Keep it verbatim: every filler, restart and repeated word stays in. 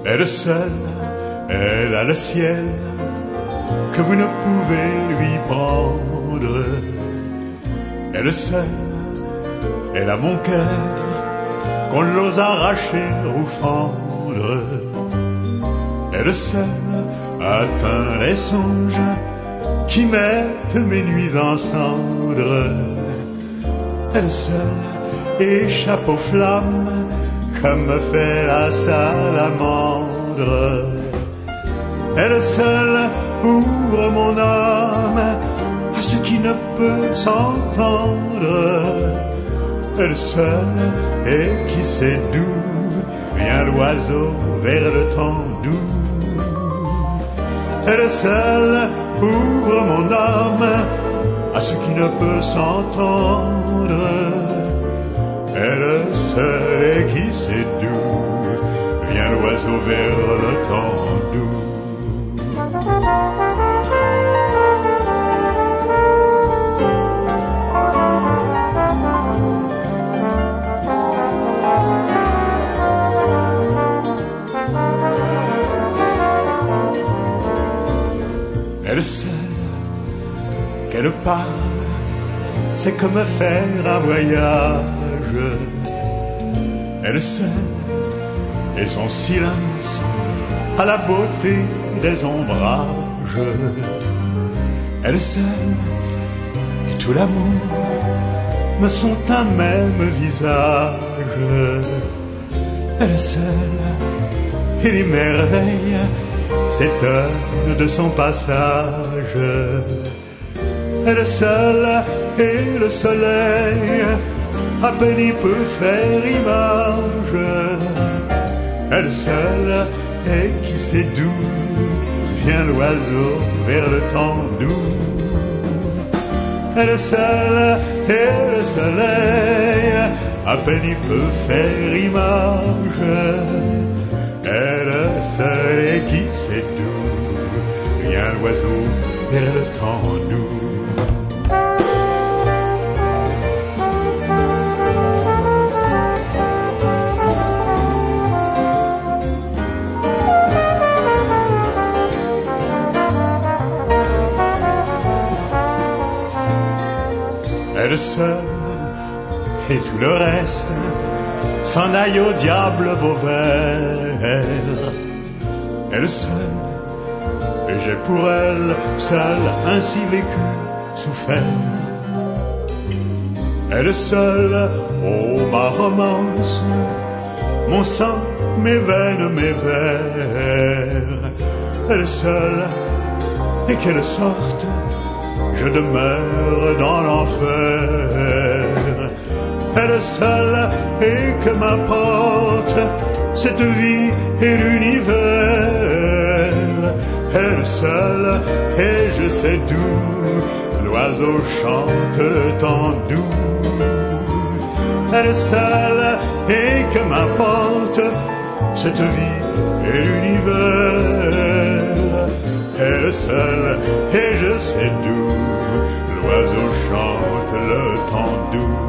Elle seule, elle a le ciel que vous ne pouvez lui prendre. Elle seule, elle a mon cœur qu'on l'ose arracher ou fendre. Elle seule atteint les songes qui mettent mes nuits en cendres. Elle seule échappe aux flammes comme fait la salamandre. Elle seule ouvre mon âme à ce qui ne peut s'entendre. Elle seule et qui sait d'où vient l'oiseau vers le temps doux. Elle seule ouvre mon âme à ce qui ne peut s'entendre. Elle seule et qui sait d'où vient l'oiseau vers le temps doux. Elle seule, qu'elle parle, c'est comme faire un voyage. Elle seule, et son silence à la beauté des ombrages. Elle seule, et tout l'amour me sont un même visage. Elle seule, et les merveilles s'étonnent de son passage. Elle seule et le soleil à peine y peut faire image. Elle seule et qui sait d'où vient l'oiseau vers le temps doux. Elle seule et le soleil à peine y peut faire image. Elle seule et qui sait d'où vient l'oiseau vers le temps doux. Elle seule et tout le reste s'en aille au diable Vauvert. Elle seule, et j'ai pour elle seule ainsi vécu, souffert. Elle seule, oh ma romance, mon sang, mes veines, mes vers. Elle seule, et quelle sorte je demeure dans l'enfer. Elle seule et que m'apporte cette vie et l'univers. Elle seule et je sais d'où l'oiseau chante le temps doux. Elle seule et que m'apporte cette vie et l'univers. Elle seule et je sais d'où l'oiseau chante le temps doux.